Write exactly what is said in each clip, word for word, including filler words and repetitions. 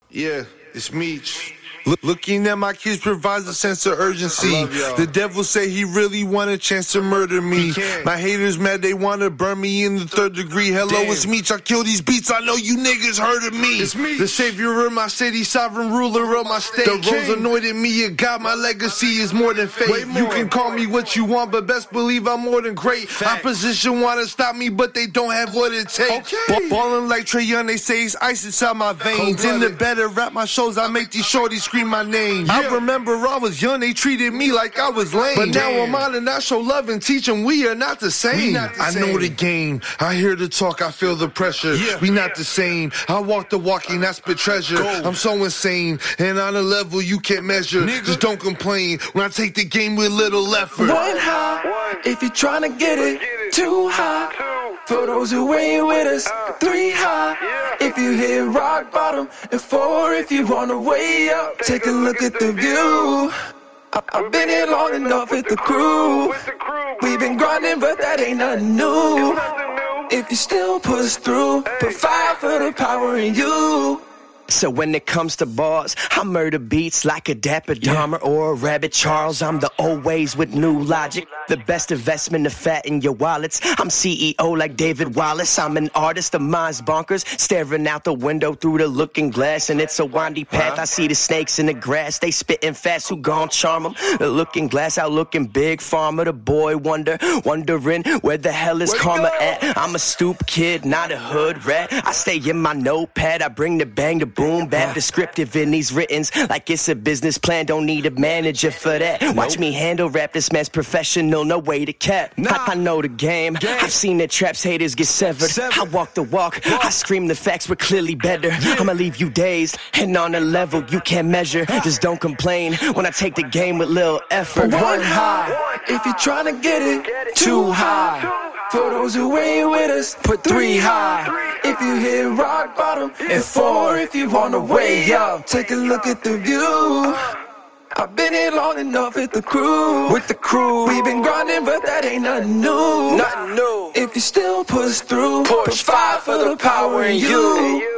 Yeah, it's Meech. Look, looking at my kids provides a sense of urgency. The devil say he really want a chance to murder me. My haters mad, they want to burn me in the third degree. Hello, Damn. It's Meech, I kill these beats, I know you niggas heard of me. It's me, the savior of my city, sovereign ruler of my state. The rose anointed me a God, my legacy is more than fate. More. You can call me what you want, but best believe I'm more than great. Fact. Opposition want to stop me, but they don't have what it takes. Okay. Ballin' like Trae Young, they say it's ice inside my veins. In the better rap my shows, I make these shorties scream my name. Yeah. I remember I was young, they treated me like I was lame. But now Damn. I'm on and I show love and teach them we are not the same. Not the I same. know the game, I hear the talk, I feel the pressure. Yeah. We not the same. I walk the walking, I spit treasure. Go. I'm so insane, and on a level you can't measure. Nigga. Just don't complain when I take the game with little effort. One high, One. if you're trying to get it. Two high, Two. for those who ain't with us. Uh. Three high, yeah. if you hit rock bottom. And four if you on the way up. Take a look at the view. I I've been here long enough with the crew. We've been grinding, but that ain't nothing new. If you still push through, put fire for the power in you. So when it comes to bars, I murder beats like a Dapper Dahmer yeah. or a Rabbit Charles. I'm the old ways with new logic. The best investment to fatten your wallets. I'm C E O like David Wallace. I'm an artist, the mind's bonkers. Staring out the window through the looking glass. And it's a windy path. I see the snakes in the grass. They spitting fast. Who gon' charm them? The looking glass out looking big. Farmer, the boy wonder. Wondering where the hell is karma at? I'm a stoop kid, not a hood rat. I stay in my notepad. I bring the bang, the boom bap. Descriptive in these writtens. Like it's a business plan. Don't need a manager for that. Nope. Watch me handle rap. This man's professional. No way to cap. Nah. I, I know the game. game. I've seen the traps haters get severed. Severed. I walk the walk. walk. I scream the facts. We're clearly better. Yeah. I'ma leave you dazed and on a level you can't measure. Just don't complain when I take the game with little effort. One high, if you're trying to get it. Two high, for those who ain't with us. Put three high, if you hit rock bottom. And four if you on the way up. Take a look at the view. I've been here long enough with the crew. With the crew, we've been grinding, but that ain't nothing new. Nothing new. If you still push through, push five for the power in you.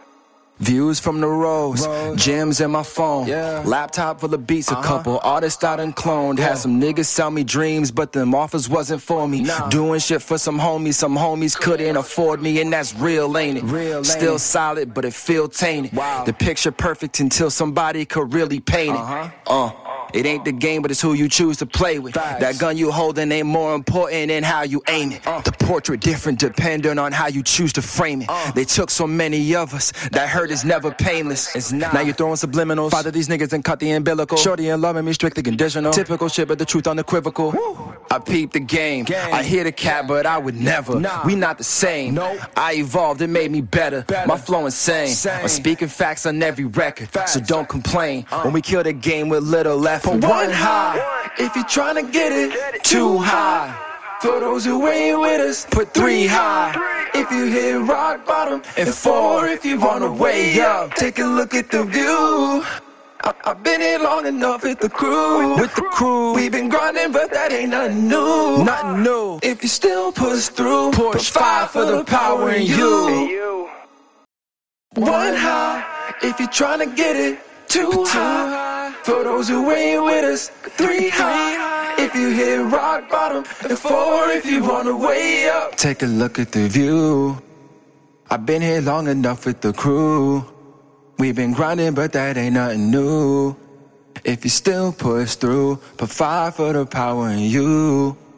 Views from the roads, gems in my phone, yeah. laptop full of beats, uh-huh. a couple artists I done cloned. Yeah. Had some niggas sell me dreams, but them offers wasn't for me. Nah. Doing shit for some homies, some homies couldn't afford me, and that's real, ain't it? Real, Still ain't solid, but it feel tainted. Wow. The picture perfect until somebody could really paint it. Uh-huh. Uh. It ain't the game, but it's who you choose to play with. Facts. That gun you holding ain't more important than how you aim it. Uh. The portrait different depending on how you choose to frame it. Uh. They took so many of us, that hurt is never painless. It's not. Now you throwing subliminals. Father these niggas and cut the umbilical. Shorty and loving me strictly conditional. Typical shit, but the truth unequivocal. Woo. I peep the game. game. I hear the cat, but I would never. Nah. We not the same. Nope. I evolved, it made me better. better. My flow insane. Same. I'm speaking facts on every record, facts. So don't complain uh. when we kill the game with little effort. For one high, if you're trying to get it. Two high, for those who ain't with us. Put three high, if you hit rock bottom. And four if you on the way up. Take a look at the view. I I've been here long enough with the crew. With the crew, we've been grinding, but that ain't nothing new. Nothing new. If you still push through, push, push five for the power in you. One high, if you're trying to get it. Two high, for those who ain't with us. Three high, if you hit rock bottom. And four if you on the way up. Take a look at the view. I've been here long enough with the crew. We've been grinding, but that ain't nothing new. If you still push through, put five for the power in you.